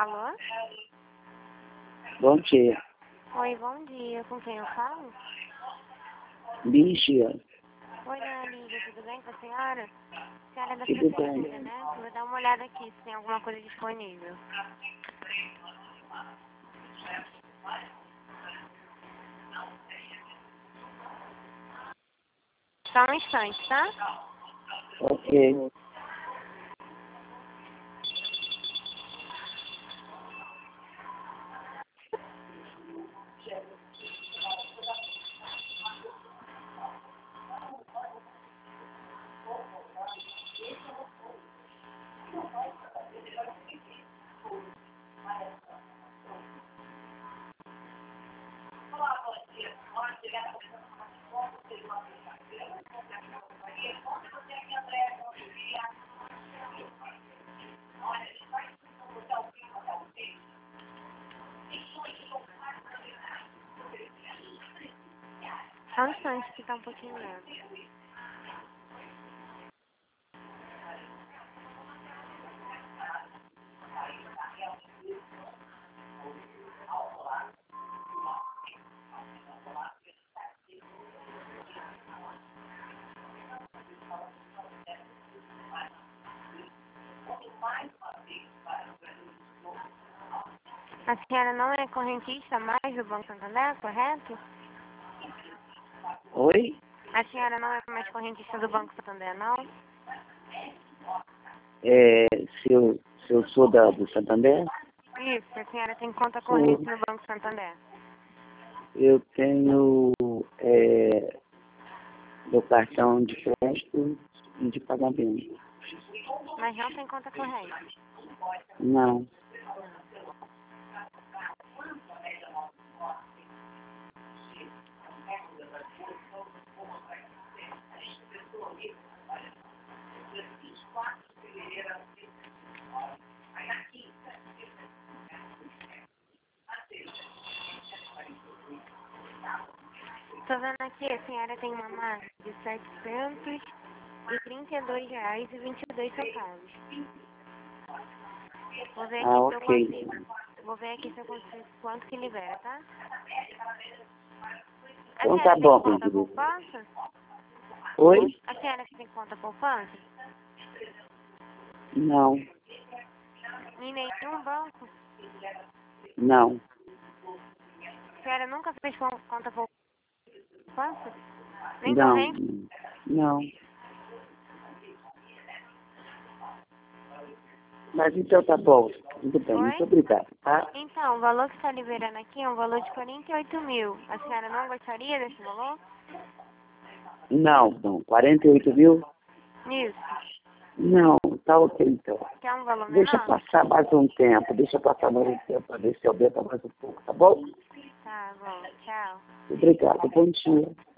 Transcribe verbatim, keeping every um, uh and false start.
Alô? Bom dia. Oi, bom dia. Com quem eu falo? Lígia. Oi, dona Lígia, tudo bem com a senhora? A senhora é da Tudo prefeitura, bem. né? Vou dar uma olhada aqui se tem alguma coisa disponível. Só um instante, tá? Ok. Só um instante que tá um pouquinho lento. A senhora não é correntista mais do Banco Santander, correto? Oi? A senhora não é mais correntista do Banco Santander, não? É, se, eu, se eu sou da, do Santander, Isso, a senhora tem conta corrente no Banco Santander. eu tenho é, meu cartão de crédito e de pagamento. Mas não tem conta corrente. Não. Tô vendo aqui, a senhora tem uma marca de setecentos e trinta e dois reais e vinte e dois centavos. Vou ver aqui Ah, se eu ok. consigo. Vou ver aqui se eu consigo quanto que libera, tá? A Então senhora tá tem bom, conta querido. poupança? Oi? A senhora tem conta poupança? Não. Em nenhum banco? Não. A senhora nunca fez con- conta poupança? Nem Não. corrente? Não. Mas então tá bom. Tudo bem. Oi? Muito obrigado, tá? Então, o valor que está liberando aqui é um valor de quarenta e oito mil. A senhora não gostaria desse valor? Não, não. quarenta e oito mil? Isso. Não, tá ok então. Quer um valor Deixa menor? passar mais um tempo, deixa passar mais um tempo para ver se aumenta mais um pouco, tá bom? Tá bom, tchau. Obrigado, bom dia.